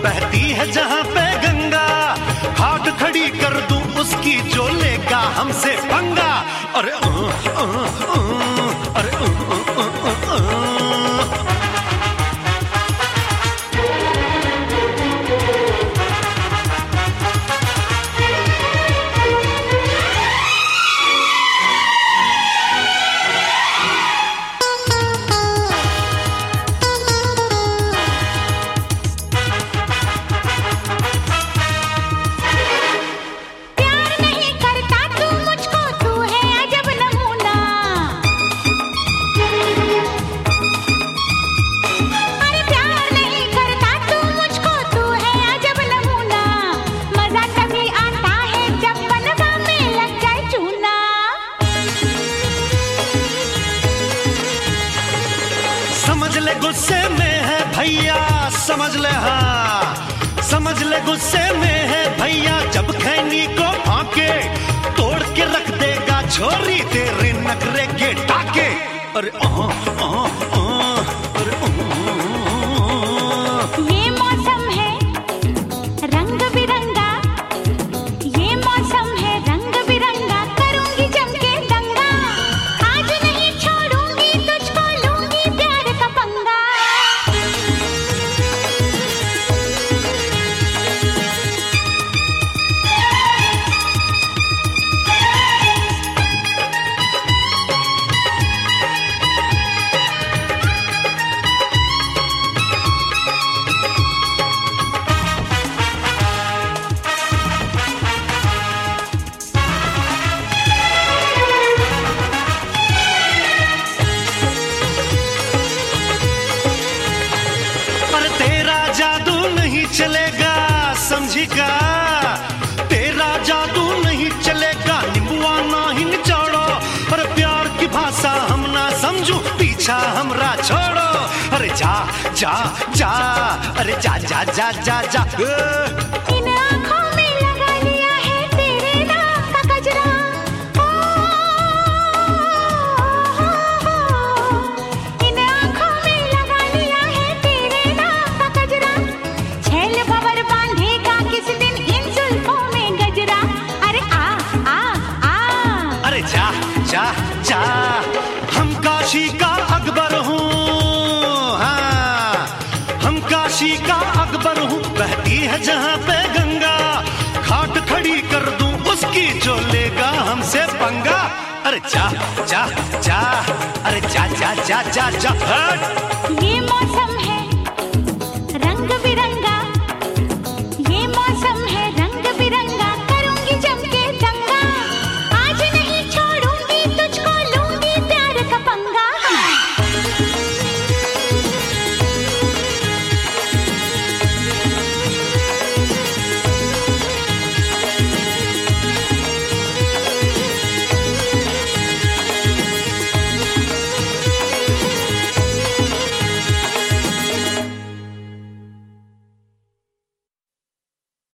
बहती है जहाँ पे गंगा, घाट खड़ी कर दूं उसकी जो लेगा हमसे पंगा। अरे अरे समझ ले गुस्से में है भैया, समझ ले, हाँ समझ ले गुस्से में है भैया, जब खैनी को फाके तोड़ के रख देगा छोरी तेरे नखरे के टाके। अरे ये मौसम है रंग बिरंगा, ये मौसम है रंग बिरंगा, करूंगी जम के दंगा, आज नहीं छोड़ूंगी तुझको, लूंगी प्यार का पंगा। चलेगा समझिका, तेरा जादू नहीं चलेगा, नींबुआ ना ही निचोड़ो, पर प्यार की भाषा हम ना समझू, पीछा हमरा छोड़ो। अरे जा जा जा, अरे जा जा जा जा जा, इन आँखों में लगा लिया है तेरे नाम का गजरा, इन आँखों में लगा लिया है तेरे नाम का गजरा, छैल भंवर बांधेगा किस दिन इन जुल्फों में गजरा। अरे आ आ आ, अरे जा जा जा, हम काशी का अकबर हूँ, हाँ हम काशी का अकबर हूँ, बहती है जहाँ पे गंगा, घाट खड़ी कर दूं उसकी जो लेगा हमसे पंगा। अरे जा जा जा, अरे जा जा जा जा जा, हट। ये